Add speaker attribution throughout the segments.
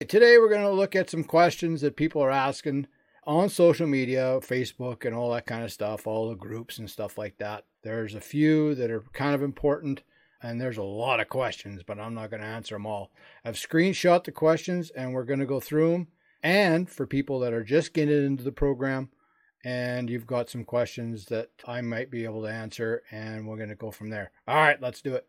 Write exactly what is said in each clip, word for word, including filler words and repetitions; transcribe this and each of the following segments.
Speaker 1: Today we're going to look at some questions that people are asking on social media, Facebook and all that kind of stuff, all the groups and stuff like that. There's a few that are kind of important, and there's a lot of questions, but I'm not going to answer them all. I've screenshot the questions and we're going to go through them. And for people that are just getting into the program and you've got some questions that I might be able to answer, and we're going to go from there. All right, let's do it.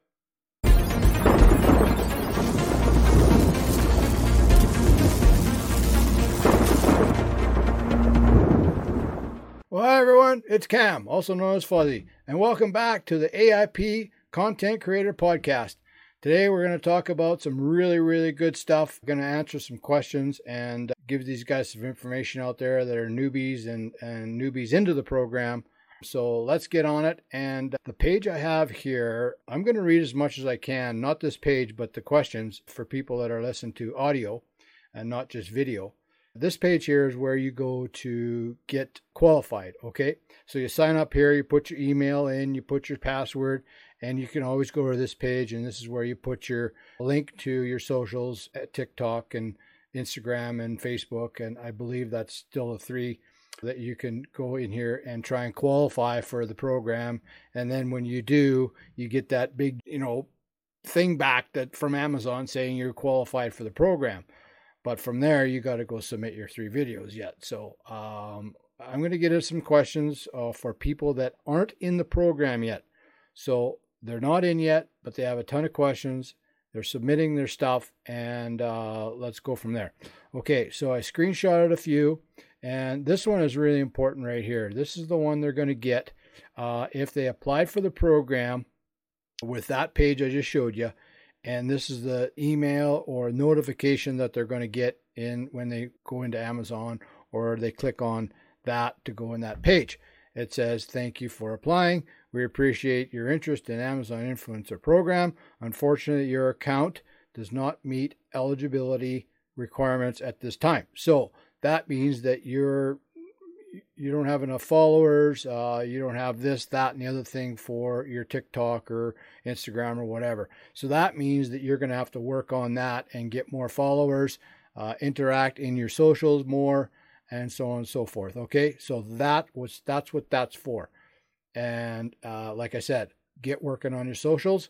Speaker 1: Well, hi everyone, it's Cam, also known as Fuzzy, and welcome back to the A I P Content Creator Podcast. Today we're going to talk about some really, really good stuff. We're going to answer some questions and give these guys some information out there that are newbies and, and newbies into the program. So let's get on it. And the page I have here, I'm going to read as much as I can, not this page, but the questions for people that are listening to audio and not just video. This page here is where you go to get qualified, okay? So you sign up here, you put your email in, you put your password, and you can always go to this page, and this is where you put your link to your socials at TikTok and Instagram and Facebook, and I believe that's still the three that you can go in here and try and qualify for the program. And then when you do, you get that big, you know, thing back that from Amazon saying you're qualified for the program. But from there, you got to go submit your three videos yet. So um, I'm going to get into some questions uh, for people that aren't in the program yet. So they're not in yet, but they have a ton of questions. They're submitting their stuff, and uh, let's go from there. Okay, so I screenshotted a few, and this one is really important right here. This is the one they're going to get uh, if they applied for the program with that page I just showed you. And this is the email or notification that they're going to get in when they go into Amazon or they click on that to go in that page. It says, "Thank you for applying. We appreciate your interest in Amazon Influencer Program. Unfortunately, your account does not meet eligibility requirements at this time." So that means that you're you don't have enough followers, uh, you don't have this, that, and the other thing for your TikTok or Instagram or whatever. So that means that you're going to have to work on that and get more followers, uh, interact in your socials more, and so on and so forth. Okay, so that was that's what that's for. And uh, like I said, get working on your socials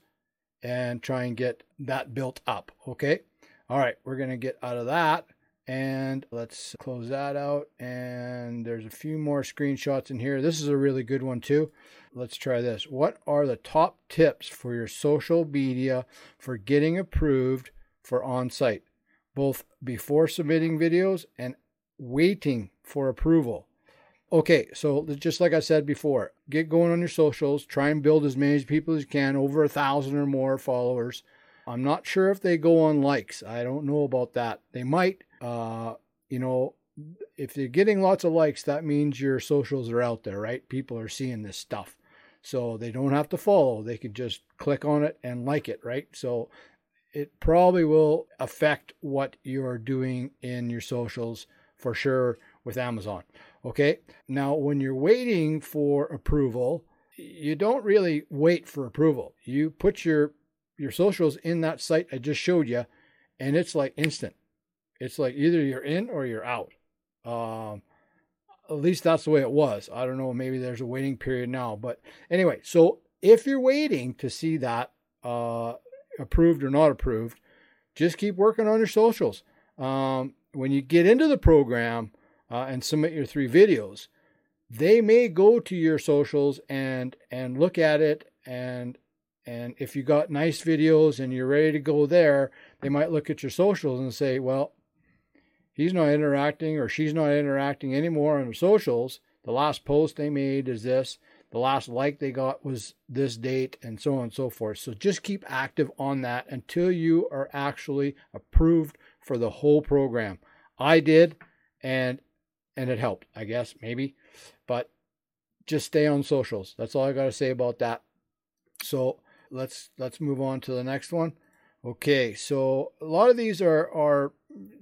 Speaker 1: and try and get that built up. Okay, all right, we're going to get out of that. And let's close that out. And there's a few more screenshots in here. This is a really good one too. Let's try this. What are the top tips for your social media for getting approved for on-site, both before submitting videos and waiting for approval? Okay, so just like I said before, get going on your socials. Try and build as many people as you can, over a thousand or more followers. I'm not sure if they go on likes. I don't know about that. They might. Uh, you know, if you're getting lots of likes, that means your socials are out there, right? People are seeing this stuff. So they don't have to follow. They could just click on it and like it, right? So it probably will affect what you're doing in your socials for sure with Amazon. Okay. Now, when you're waiting for approval, you don't really wait for approval. You put your, your socials in that site I just showed you, and it's like instant. It's like either you're in or you're out. Um, at least that's the way it was. I don't know. Maybe there's a waiting period now. But anyway, so if you're waiting to see that uh, approved or not approved, just keep working on your socials. Um, when you get into the program uh, and submit your three videos, they may go to your socials and and look at it. And, and if you got nice videos and you're ready to go there, they might look at your socials and say, well, he's not interacting or she's not interacting anymore on the socials. The last post they made is this. The last like they got was this date, and so on and so forth. So just keep active on that until you are actually approved for the whole program. I did, and and it helped, I guess, maybe. But just stay on socials. That's all I got to say about that. So let's let's move on to the next one. Okay, so a lot of these are are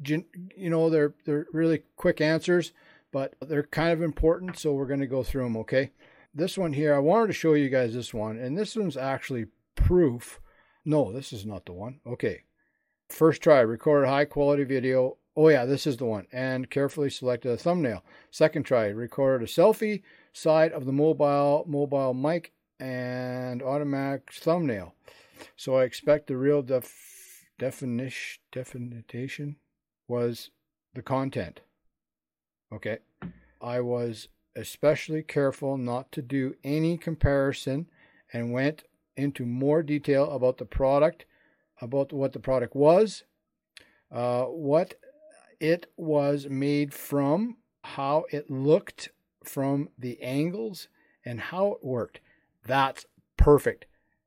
Speaker 1: you know they're they're really quick answers, but they're kind of important, so we're going to go through them. Okay, this one here, I wanted to show you guys this one, and this one's actually proof. No, this is not the one. Okay, First try, recorded high quality video. Oh yeah, this is the one. And carefully selected a thumbnail. Second try, recorded a selfie side of the mobile mobile mic and automatic thumbnail. So I expect the real def, definition definition was the content. Okay. I was especially careful not to do any comparison and went into more detail about the product, about what the product was, uh, what it was made from, how it looked from the angles, and how it worked. That's perfect.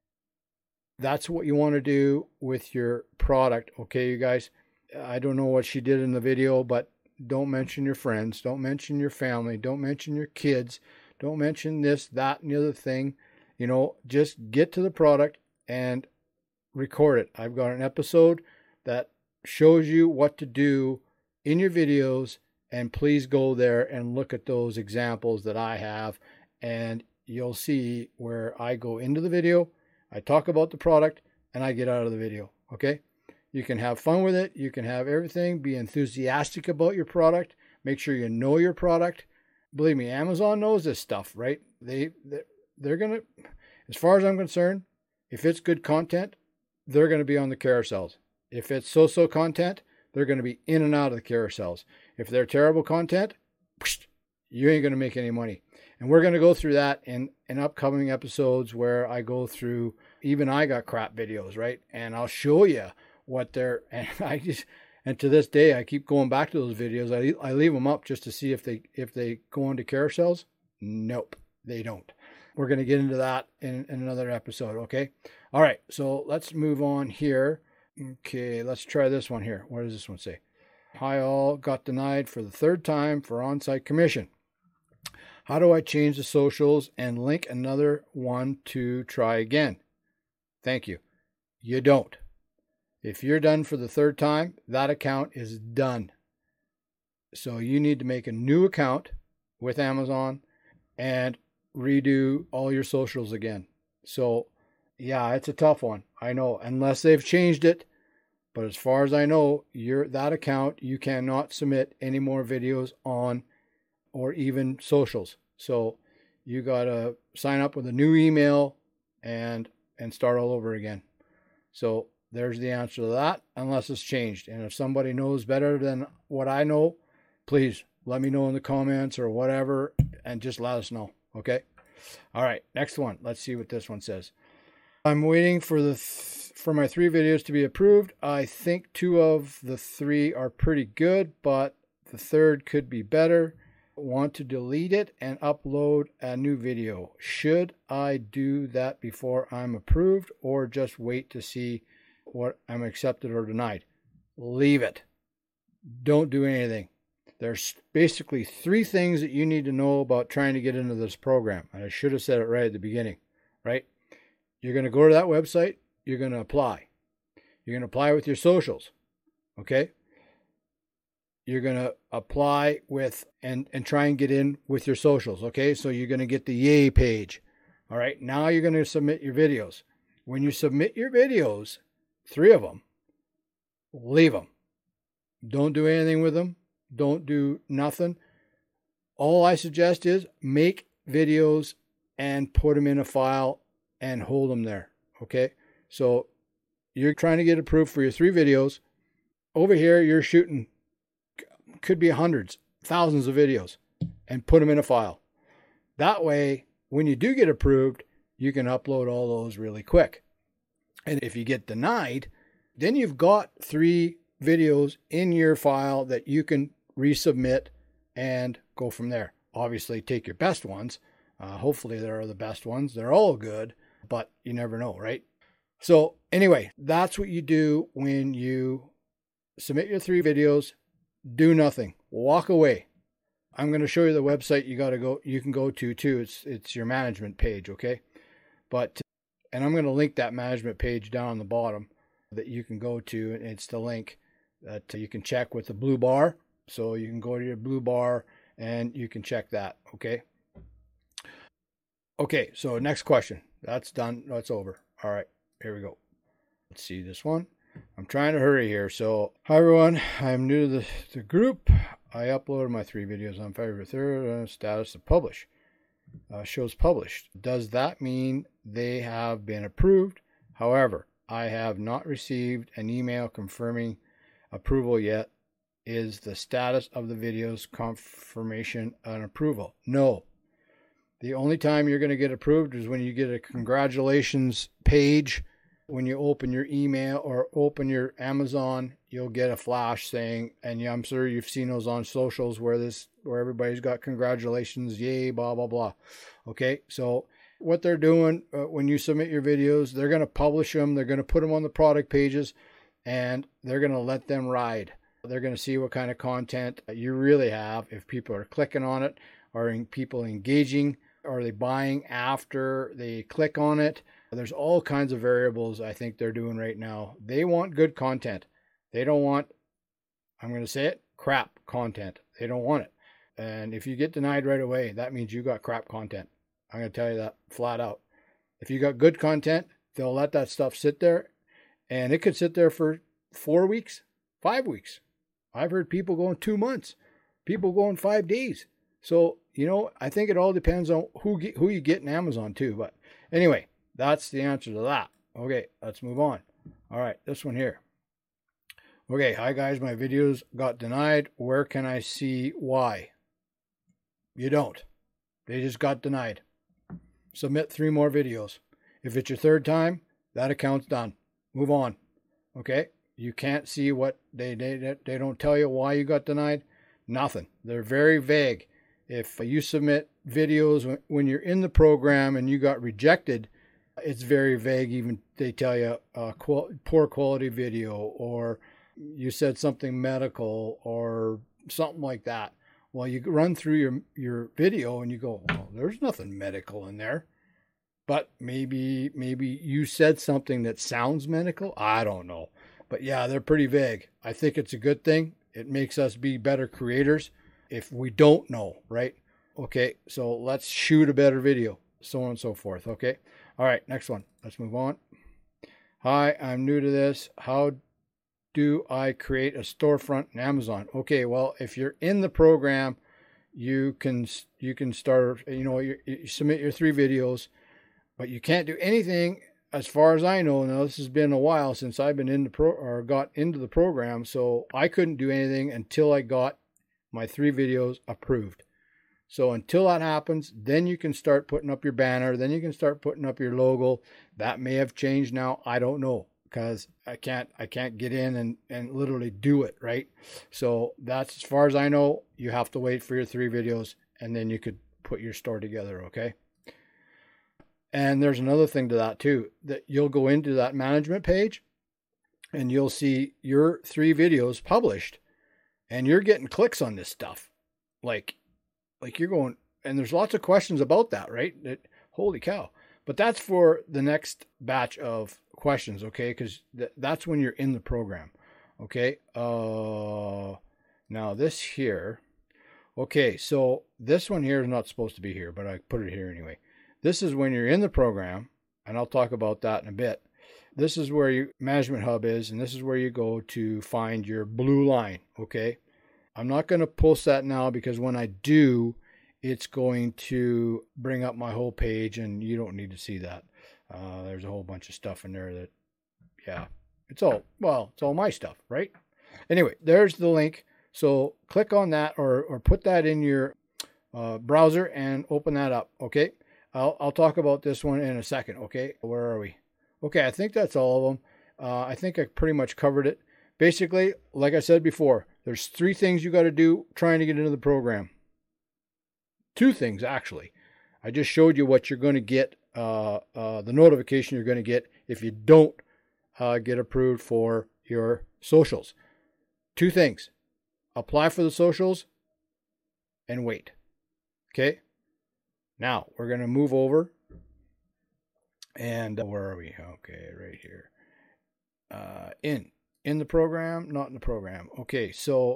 Speaker 1: That's what you want to do with your product. Okay, you guys, I don't know what she did in the video, but don't mention your friends. Don't mention your family. Don't mention your kids. Don't mention this, that, and the other thing. You know, just get to the product and record it. I've got an episode that shows you what to do in your videos, and please go there and look at those examples that I have, and you'll see where I go into the video, I talk about the product, and I get out of the video. Okay? You can have fun with it. You can have everything. Be enthusiastic about your product. Make sure you know your product. Believe me, Amazon knows this stuff, right? They, they're, they're going to, as far as I'm concerned, if it's good content, they're going to be on the carousels. If it's so-so content, they're going to be in and out of the carousels. If they're terrible content, you ain't going to make any money. And we're going to go through that in, in upcoming episodes where I go through, even I got crap videos, right? And I'll show you what they're, and I just, and to this day, I keep going back to those videos. I, I leave them up just to see if they, if they go into carousels. Nope, they don't. We're going to get into that in, in another episode. Okay. All right. So let's move on here. Okay. Let's try this one here. What does this one say? Hi all, got denied for the third time for on-site commission. How do I change the socials and link another one to try again? Thank you. You don't. If you're done for the third time, that account is done. So you need to make a new account with Amazon and redo all your socials again. So yeah, it's a tough one. I know, unless they've changed it. But as far as I know, your that account, you cannot submit any more videos on or even socials. So you got to sign up with a new email and and start all over again. So there's the answer to that, unless it's changed. And if somebody knows better than what I know, please let me know in the comments or whatever, and just let us know. Okay? All right, next one. Let's see what this one says. I'm waiting for the th- for my three videos to be approved. I think two of the three are pretty good, but the third could be better. Want to delete it and upload a new video. Should I do that before I'm approved, or just wait to see what I'm accepted or denied? Leave it. Don't do anything. There's basically three things that you need to know about trying to get into this program. And I should have said it right at the beginning, right? You're going to go to that website. You're going to apply. You're going to apply with your socials. Okay? You're going to apply with and, and try and get in with your socials. Okay? So you're going to get the yay page. All right? Now you're going to submit your videos. When you submit your videos, three of them, leave them. Don't do anything with them. Don't do nothing. All I suggest is make videos and put them in a file and hold them there. Okay? So you're trying to get approved for your three videos. Over here, you're shooting, could be hundreds, thousands of videos, and put them in a file. That way, when you do get approved, you can upload all those really quick. And if you get denied, then you've got three videos in your file that you can resubmit and go from there. Obviously, take your best ones. Uh, hopefully, they're the best ones. They're all good, but you never know, right? So anyway, that's what you do when you submit your three videos. Do nothing. Walk away. I'm going to show you the website you got to go. You can go to too. It's it's your management page, okay? But and I'm going to link that management page down on the bottom that you can go to. It's the link that you can check with the blue bar. So you can go to your blue bar and you can check that, okay? Okay, so next question. That's done. That's over. All right, here we go. Let's see this one. I'm trying to hurry here. So, hi everyone. I'm new to the, the group. I uploaded my three videos on February third. Uh, status of publish. Uh, shows published. Does that mean they have been approved? However, I have not received an email confirming approval yet. Is the status of the videos confirmation and approval? No. The only time you're going to get approved is when you get a congratulations page. When you open your email or open your Amazon, you'll get a flash saying, and I'm sure you've seen those on socials where this, where everybody's got congratulations, yay, blah, blah, blah. Okay, so what they're doing uh, when you submit your videos, they're going to publish them, they're going to put them on the product pages, and they're going to let them ride. They're going to see what kind of content you really have, if people are clicking on it, are people engaging, are they buying after they click on it? There's all kinds of variables I think they're doing right now. They want good content. They don't want, I'm going to say it, crap content. They don't want it. And if you get denied right away, that means you got crap content. I'm going to tell you that flat out. If you got good content, they'll let that stuff sit there, and it could sit there for four weeks, five weeks. I've heard people going two months, people going five days. So, you know, I think it all depends on who get, who you get in Amazon too. But anyway, that's the answer to that. Okay, let's move on. All right, this one here. Okay, hi guys, my videos got denied. Where can I see why? You don't. They just got denied. Submit three more videos. If it's your third time, that account's done. Move on. Okay? You can't see what they they they don't tell you why you got denied. Nothing. They're very vague. If you submit videos when you're in the program and you got rejected, it's very vague. Even they tell you uh, qual- poor quality video, or you said something medical or something like that. Well, you run through your your video and you go, well, there's nothing medical in there. But maybe maybe you said something that sounds medical. I don't know. But yeah, they're pretty vague. I think it's a good thing. It makes us be better creators if we don't know, right? Okay, so let's shoot a better video, so on and so forth, okay? All right, next one. Let's move on. Hi, I'm new to this. How do I create a storefront in Amazon? Okay, well, if you're in the program, you can you can start, you know, you, you submit your three videos, but you can't do anything as far as I know. Now, this has been a while since I've been in the pro or got into the program, so I couldn't do anything until I got my three videos approved. So until that happens, then you can start putting up your banner. Then you can start putting up your logo. That may have changed now. I don't know, because I can't I can't get in and, and literally do it, right? So that's as far as I know. You have to wait for your three videos, and then you could put your store together, okay? And there's another thing to that too, that you'll go into that management page and you'll see your three videos published, and you're getting clicks on this stuff. Like, like you're going, and there's lots of questions about that, right? That, holy cow. But that's for the next batch of questions, okay? Because th that's when you're in the program, okay? Uh, now this here, okay, so this one here is not supposed to be here, but I put it here anyway. This is when you're in the program, and I'll talk about that in a bit. This is where your management hub is, and this is where you go to find your blue line, okay? I'm not going to post that now, because when I do, it's going to bring up my whole page, and you don't need to see that. Uh, there's a whole bunch of stuff in there that, yeah, it's all, well, it's all my stuff, right? Anyway, there's the link. So click on that, or, or put that in your uh, browser and open that up, okay? I'll, I'll talk about this one in a second, okay? Where are we? Okay, I think that's all of them. Uh, I think I pretty much covered it. Basically, like I said before, there's three things you got to do trying to get into the program. Two things, actually. I just showed you what you're going to get, uh, uh, the notification you're going to get if you don't uh, get approved for your socials. Two things. Apply for the socials and wait. Okay? Now, we're going to move over. And uh, where are we? Okay, right here. Uh, in. In the program, not in the program. Okay, so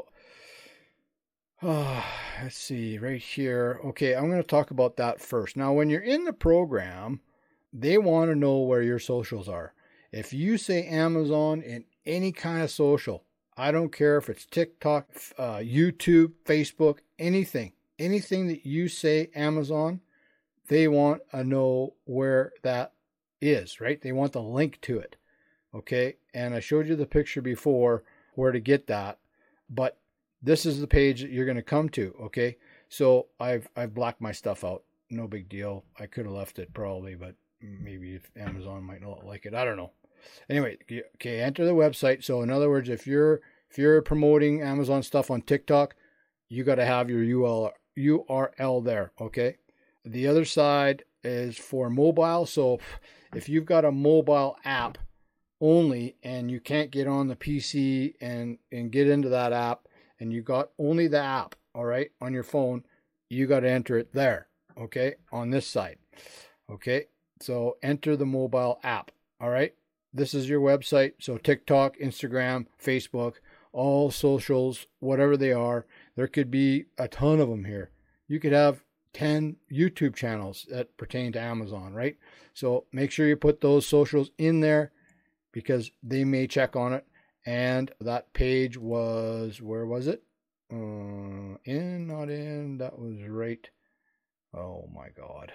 Speaker 1: uh, let's see, right here. Okay, I'm going to talk about that first. Now, when you're in the program, they want to know where your socials are. If you say Amazon in any kind of social. I don't care if it's TikTok, uh, YouTube, Facebook, anything. Anything that you say Amazon, they want to know where that is, right? They want the link to it. Okay. And I showed you the picture before where to get that, but this is the page that you're going to come to. Okay. So I've, I've blacked my stuff out. No big deal. I could have left it probably, but maybe if Amazon might not like it. I don't know. Anyway. Okay. Enter the website. So in other words, if you're, if you're promoting Amazon stuff on TikTok, you got to have your U R L there. Okay. The other side is for mobile. So if you've got a mobile app only and you can't get on the P C and, and get into that app and you got only the app, all right, on your phone, you got to enter it there. Okay. On this side. Okay. So enter the mobile app. All right. This is your website. So TikTok, Instagram, Facebook, all socials, whatever they are. There could be a ton of them here. You could have ten YouTube channels that pertain to Amazon, right? So make sure you put those socials in there because they may check on it. And that page was, where was it? Uh, in, not in, that was right. Oh my God.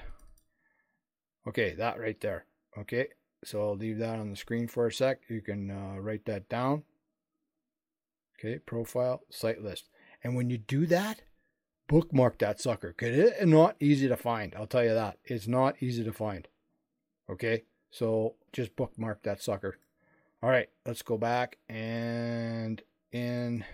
Speaker 1: Okay, that right there. Okay, so I'll leave that on the screen for a sec. You can uh, write that down. Okay, profile, site list. And when you do that, bookmark that sucker, because it's not easy to find. I'll tell you that. It's not easy to find. Okay, so just bookmark that sucker. All right, let's go back and in.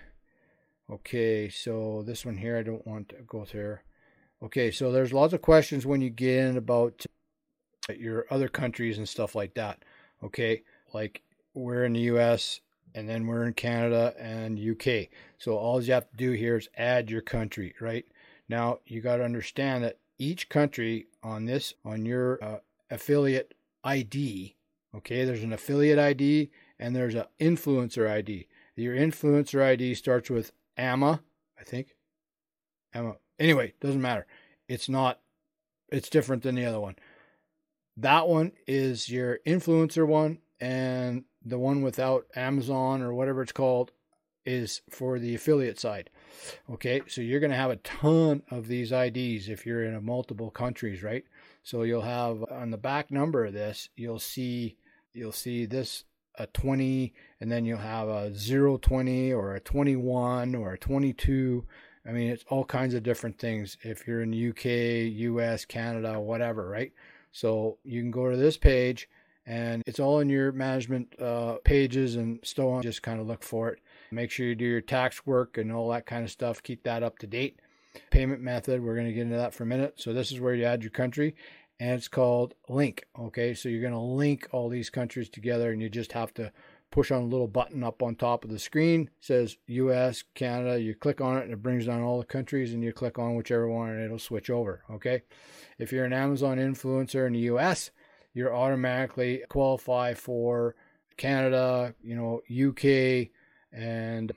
Speaker 1: Okay, so this one here, I don't want to go through. Okay, so there's lots of questions when you get in about your other countries and stuff like that. Okay, like we're in the U S and then we're in Canada and U K. So all you have to do here is add your country, right? Now you got to understand that each country on this, on your uh, affiliate I D, okay, there's an affiliate I D and there's an influencer I D. Your influencer I D starts with A M A, I think. A M A. Anyway, doesn't matter. It's not, it's different than the other one. That one is your influencer one, and the one without Amazon or whatever it's called is for the affiliate side. Okay, so you're going to have a ton of these I Ds if you're in a multiple countries, right? So you'll have on the back number of this, you'll see you'll see this a twenty, and then you'll have a zero twenty or a twenty-one or a twenty-two. I mean, it's all kinds of different things if you're in the U K, U S, Canada, whatever, right? So you can go to this page and it's all in your management uh, pages and so on. Just kind of look for it. Make sure you do your tax work and all that kind of stuff. Keep that up to date. Payment method, we're going to get into that for a minute. So this is where you add your country and it's called link. Okay, so you're going to link all these countries together and you just have to push on a little button up on top of the screen. It says U S, Canada. You click on it and it brings down all the countries and you click on whichever one and it'll switch over. Okay. If you're an Amazon influencer in the U S, you're automatically qualify for Canada, you know, U K, and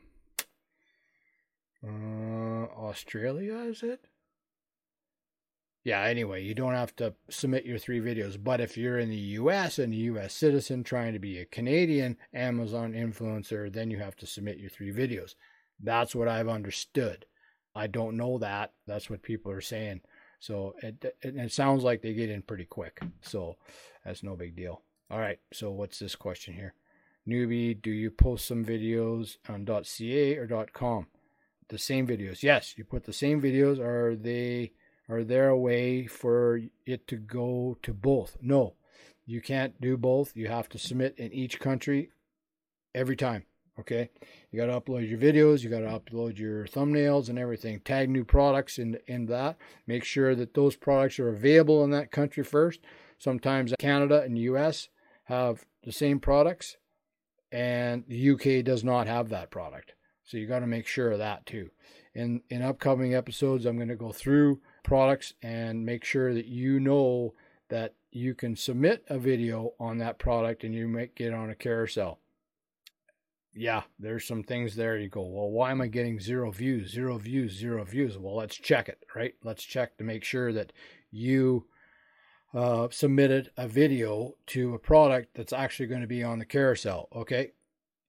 Speaker 1: uh, Australia, is it? Yeah, anyway, you don't have to submit your three videos. But if you're in the U S and a U S citizen trying to be a Canadian Amazon influencer, then you have to submit your three videos. That's what I've understood. I don't know that. That's what people are saying. So it, it, it sounds like they get in pretty quick. So that's no big deal. All right, so what's this question here? Newbie, do you post some videos on .ca or .com? The same videos. Yes, you put the same videos. Are they... Are there a way for it to go to both? No, you can't do both. You have to submit in each country every time. Okay, you got to upload your videos, you got to upload your thumbnails and everything. Tag new products in in that. Make sure that those products are available in that country first. Sometimes Canada and the U S have the same products, and the U K does not have that product. So you got to make sure of that too. In in upcoming episodes, I'm going to go through products and make sure that you know that you can submit a video on that product and you might get on a carousel. Yeah, there's some things there. You go, well, why am I getting zero views, zero views, zero views? Well, let's check it, right? Let's check to make sure that you uh, submitted a video to a product that's actually going to be on the carousel, okay?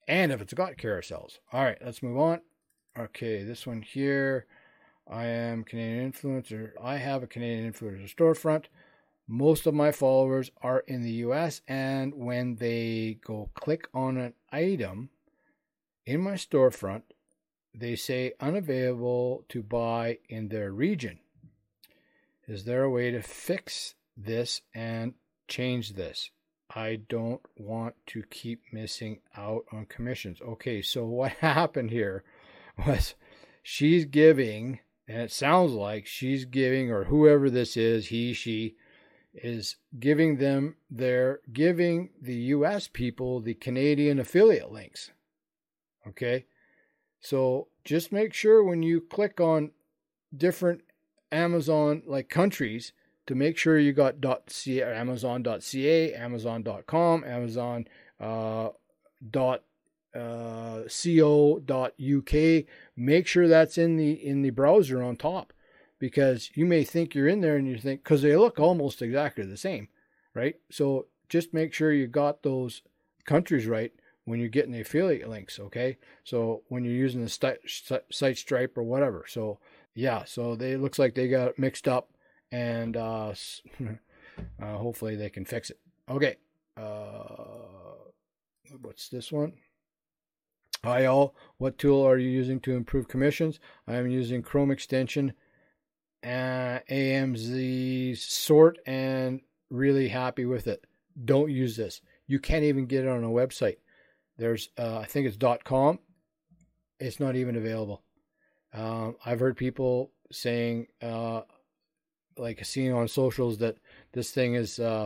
Speaker 1: and if it's got carousels. All right, let's move on. Okay, this one here. I am Canadian Influencer. I have a Canadian Influencer storefront. Most of my followers are in the U S, and when they go click on an item in my storefront, they say unavailable to buy in their region. Is there a way to fix this and change this? I don't want to keep missing out on commissions. Okay, so what happened here was she's giving, and it sounds like she's giving, or whoever this is, he, she, is giving them, they're giving the U S people the Canadian affiliate links. Okay, so just make sure when you click on different Amazon like countries to make sure you got .ca, Amazon.ca, Amazon dot com, Amazon uh, dot uh, co dot uk. Make sure that's in the in the browser on top, because you may think you're in there and you think, because they look almost exactly the same, right? So just make sure you got those countries right when you're getting the affiliate links, okay? So when you're using the st- site Stripe or whatever. So yeah, so they, it looks like they got it mixed up, and uh, uh, hopefully they can fix it. Okay, uh, what's this one? Hi all, what tool are you using to improve commissions? I am using Chrome extension, uh, A M Z sort, and really happy with it. Don't use this. You can't even get it on a website. There's, uh, I think it's .com. It's not even available. Um, I've heard people saying, uh, like seeing on socials, that this thing is, uh,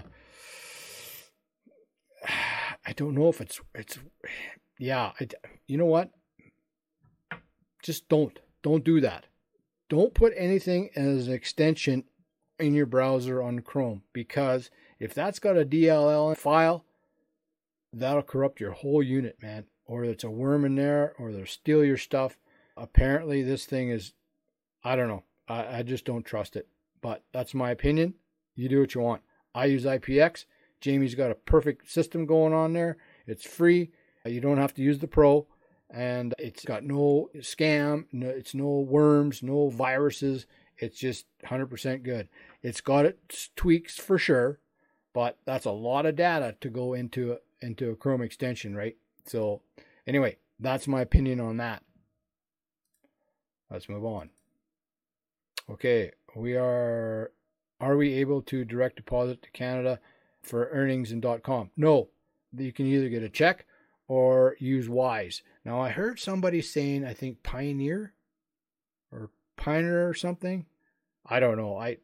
Speaker 1: I don't know if it's, it's, yeah, I, you know what? Just don't, don't do that. Don't put anything as an extension in your browser on Chrome, because if that's got a D L L file, that'll corrupt your whole unit, man. Or it's a worm in there, or they'll steal your stuff. Apparently this thing is, I don't know. I, I just don't trust it. But that's my opinion. You do what you want. I use I P X. Jamie's got a perfect system going on there. It's free. You don't have to use the Pro. And it's got no scam. No, it's no worms, no viruses. It's just one hundred percent good. It's got its tweaks for sure. But that's a lot of data to go into, into a Chrome extension, right? So anyway, that's my opinion on that. Let's move on. Okay, we are, are we able to direct deposit to Canada for earnings in .com? No, you can either get a check or use Wise. Now I heard somebody saying, I think Pioneer or Pioneer or something. I don't know. I,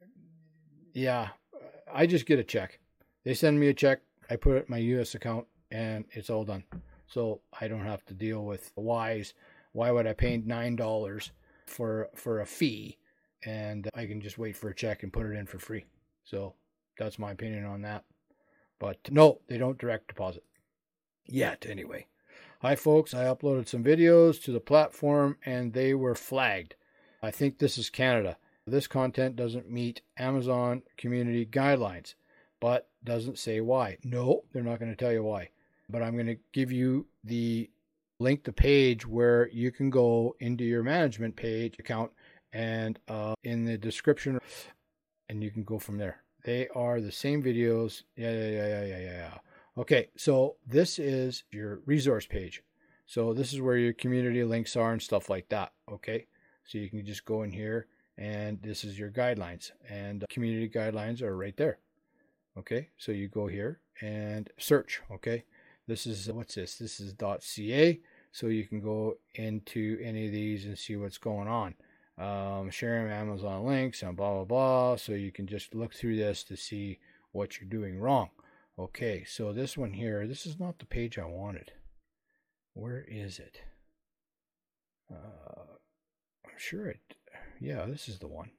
Speaker 1: yeah, I just get a check. They send me a check. I put it in my U S account and it's all done. So I don't have to deal with Wise. Why would I pay nine dollars for, for a fee? And I can just wait for a check and put it in for free. So that's my opinion on that. But no, they don't direct deposit. Yet, anyway. Hi, folks. I uploaded some videos to the platform and they were flagged. I think this is Canada. This content doesn't meet Amazon community guidelines, but doesn't say why. No, they're not going to tell you why. But I'm going to give you the link, the page where you can go into your management page account, and uh, in the description, and you can go from there. They are the same videos. Yeah, yeah, yeah, yeah, yeah, yeah. Okay, so this is your resource page. So this is where your community links are and stuff like that. Okay, so you can just go in here, and this is your guidelines, and community guidelines are right there. Okay, so you go here and search. Okay, this is, what's this? This is .ca. So you can go into any of these and see what's going on. Um, sharing Amazon links and blah, blah, blah. So you can just look through this to see what you're doing wrong. Okay, so this one here, this is not the page I wanted. Where is it? Uh, I'm sure it, yeah, this is the one.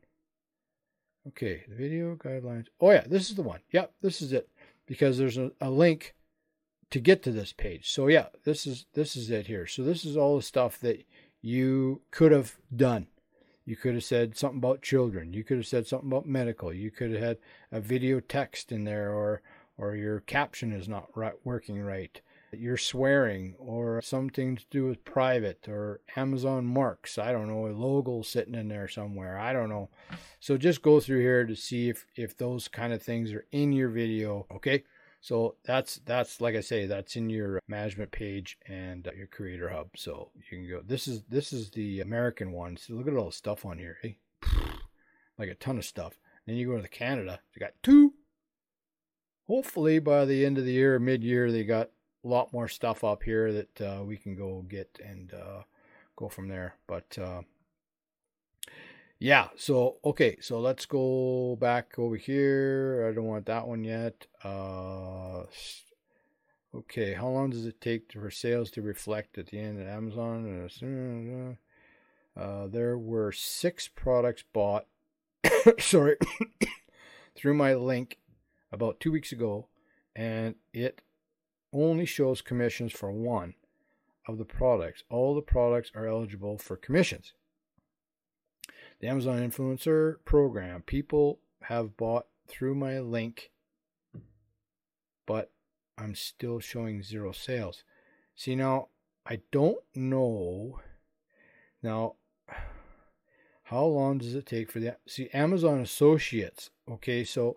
Speaker 1: Okay, the video guidelines. Oh yeah, this is the one. Yep, this is it. Because there's a, a link to get to this page. So yeah, this is this is it here. So this is all the stuff that you could have done. You could have said something about children. You could have said something about medical. You could have had a video text in there, or or your caption is not right, working right. you're swearing, or something to do with private, or Amazon marks. I don't know, a logo sitting in there somewhere. I don't know. So just go through here to see if, if those kind of things are in your video. Okay. So that's, that's like I say, that's in your management page and your creator hub. So you can go, this is, this is the American one. So look at all the stuff on here. Eh? Like a ton of stuff. Then you go to the Canada, you got two. Hopefully by the end of the year, mid-year, they got a lot more stuff up here that uh, we can go get and uh, go from there. But uh, yeah, so, okay, so let's go back over here. I don't want that one yet. Uh, okay, how long does it take for sales to reflect at the end of Amazon? Uh, there were six products bought, sorry, through my link about two weeks ago, and it only shows commissions for one of the products. All the products are eligible for commissions. The Amazon Influencer Program. People have bought through my link, but I'm still showing zero sales. See, now, I don't know. Now, how long does it take for that? See, Amazon Associates. Okay, so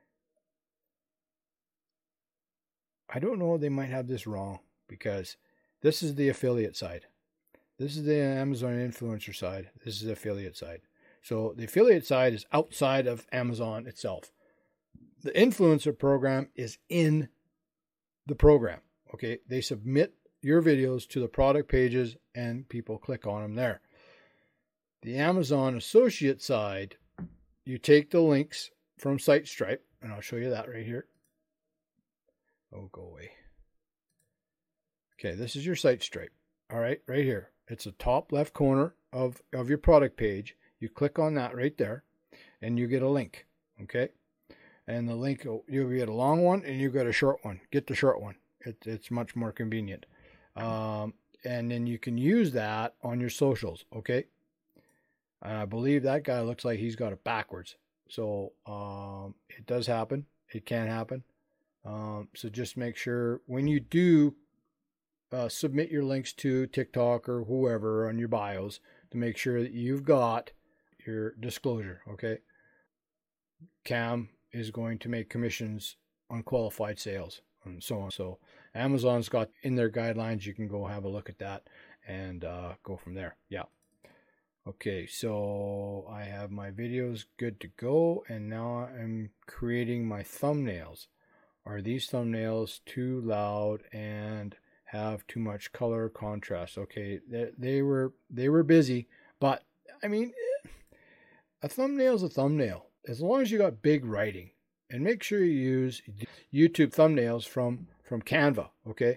Speaker 1: I don't know. They might have this wrong, because this is the affiliate side. This is the Amazon influencer side. This is the affiliate side. So the affiliate side is outside of Amazon itself. The influencer program is in the program. Okay, they submit your videos to the product pages and people click on them there. The Amazon associate side, you take the links from SiteStripe, and I'll show you that right here. Oh, go away. Okay, this is your SiteStripe. All right, right here. It's the top left corner of, of your product page. You click on that right there, and you get a link. Okay, and the link, you get a long one and you get a short one. Get the short one. It, it's much more convenient. Um, and then you can use that on your socials. Okay. I believe that guy looks like he's got it backwards. So um, it does happen. It can happen. Um, so just make sure when you do uh, submit your links to TikTok or whoever on your bios, to make sure that you've got your disclosure. Okay. Cam is going to make commissions on qualified sales and so on. So Amazon's got in their guidelines. You can go have a look at that and uh, go from there. Yeah. Okay, so I have my videos good to go, and now I'm creating my thumbnails. Are these thumbnails too loud and have too much color contrast? Okay, they, they were they were busy, but I mean, a thumbnail's a thumbnail as long as you got big writing. And make sure you use YouTube thumbnails from from Canva. Okay,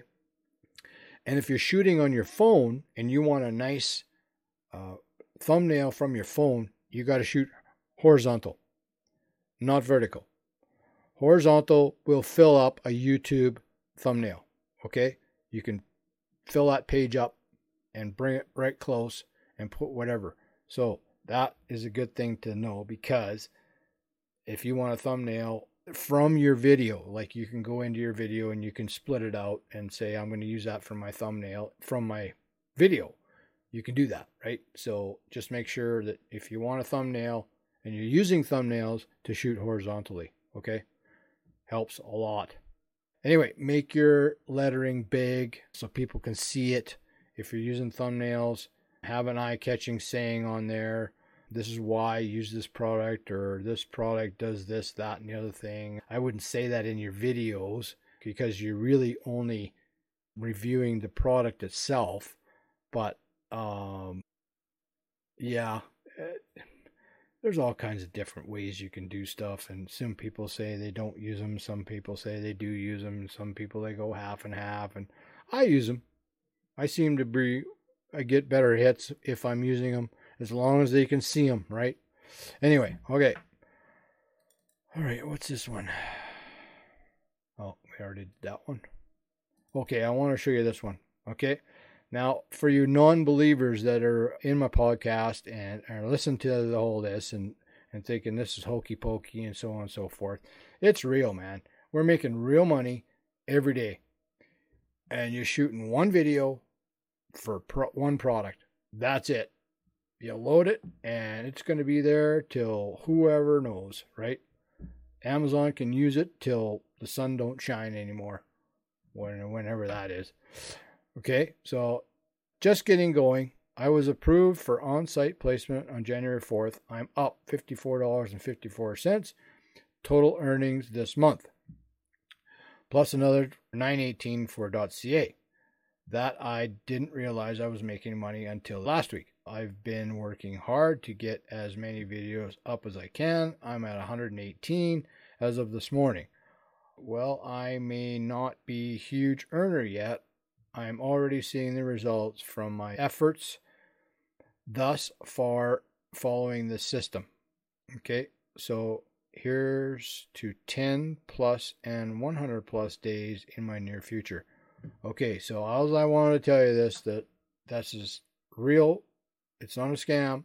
Speaker 1: and if you're shooting on your phone and you want a nice uh, thumbnail from your phone, you got to shoot horizontal, not vertical. Horizontal will fill up a YouTube thumbnail. Okay, you can fill that page up and bring it right close and put whatever. So that is a good thing to know, because if you want a thumbnail from your video, like you can go into your video and you can split it out and say, I'm going to use that for my thumbnail from my video. You can do that, right? So just make sure that if you want a thumbnail and you're using thumbnails, to shoot horizontally, okay? Helps a lot. Anyway, make your lettering big so people can see it. If you're using thumbnails, have an eye-catching saying on there. This is why I use this product, or this product does this, that, and the other thing. I wouldn't say that in your videos, because you're really only reviewing the product itself. But Um, yeah, there's all kinds of different ways you can do stuff, and some people say they don't use them, some people say they do use them, some people they go half and half, and I use them. I seem to be, I get better hits if I'm using them, as long as they can see them, right? Anyway, okay. All right, what's this one? Oh, we already did that one. Okay, I want to show you this one, okay? Now, for you non-believers that are in my podcast and are listening to the whole this and, and thinking this is hokey pokey and so on and so forth, it's real, man. We're making real money every day. and you're shooting one video for pro- one product. That's it. You load it and it's going to be there till whoever knows, right? Amazon can use it till the sun don't shine anymore, when whenever that is. Okay, so just getting going. I was approved for on-site placement on January fourth. I'm up fifty-four dollars and fifty-four cents total earnings this month, plus another nine eighteen for .ca. That I didn't realize I was making money until last week. I've been working hard to get as many videos up as I can. I'm at one hundred eighteen as of this morning. Well, I may not be a huge earner yet. I'm already seeing the results from my efforts thus far following the system. Okay, so here's to ten plus and one hundred plus days in my near future. Okay, so all I wanted to tell you this, that this is real. It's not a scam.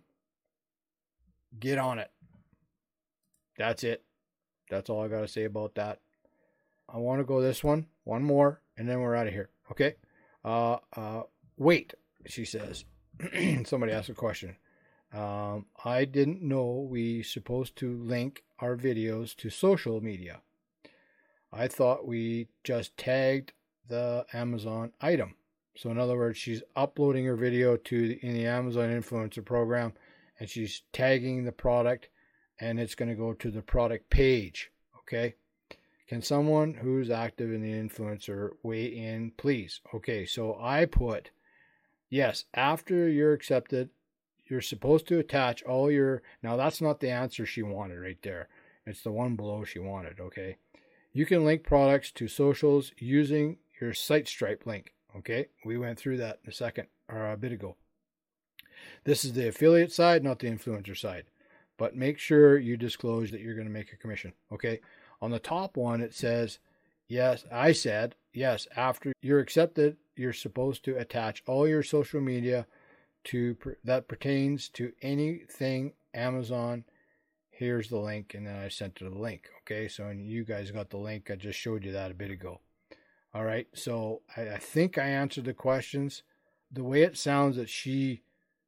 Speaker 1: Get on it. That's it. That's all I got to say about that. I want to go this one, one more, and then we're out of here. Okay? Uh, uh, wait, she says. Somebody asked a question. Um, I didn't know we supposed to link our videos to social media. I thought we just tagged the Amazon item. So in other words, she's uploading her video to the, in the Amazon Influencer program, and she's tagging the product, and it's going to go to the product page. Okay. Can someone who's active in the influencer weigh in, please? Okay. So I put, yes, after you're accepted, you're supposed to attach all your, now that's not the answer she wanted right there. It's the one below she wanted. Okay. You can link products to socials using your SiteStripe link. Okay, we went through that in a second or a bit ago. This is the affiliate side, not the influencer side. But make sure you disclose that you're going to make a commission. Okay, on the top one it says, yes, I said, yes, after you're accepted, you're supposed to attach all your social media to that pertains to anything Amazon. Here's the link, and then I sent her the link. Okay, so and you guys got the link. I just showed you that a bit ago. All right, so I, I think I answered the questions. The way it sounds that she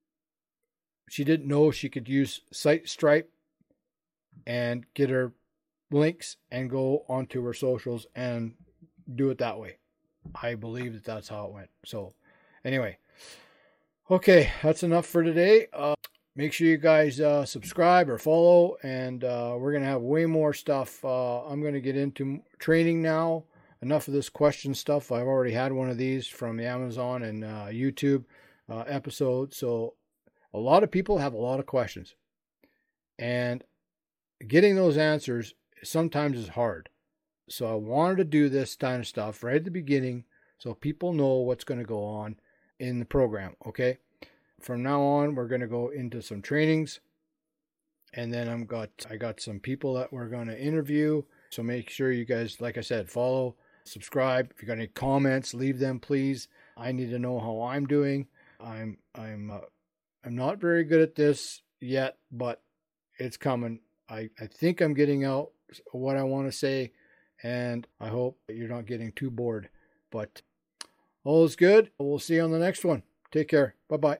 Speaker 1: she didn't know she could use SiteStripe and get her links and go onto her socials and do it that way. I believe that that's how it went. So anyway, okay, that's enough for today. Uh, make sure you guys uh, subscribe or follow, and uh, we're going to have way more stuff. Uh, I'm going to get into training now. Enough of this question stuff. I've already had one of these from the Amazon and uh, YouTube uh, episode. So a lot of people have a lot of questions. And getting those answers sometimes is hard. So I wanted to do this kind of stuff right at the beginning so people know what's going to go on in the program. Okay. From now on, we're going to go into some trainings. And then I'm got I got some people that we're going to interview. So make sure you guys, like I said, follow. Subscribe. If you got any comments, leave them, please. I need to know how I'm doing. I'm I'm uh, I'm not very good at this yet, but it's coming. I, I think I'm getting out what I want to say, and I hope that you're not getting too bored. But all is good. We'll see you on the next one. Take care. Bye bye.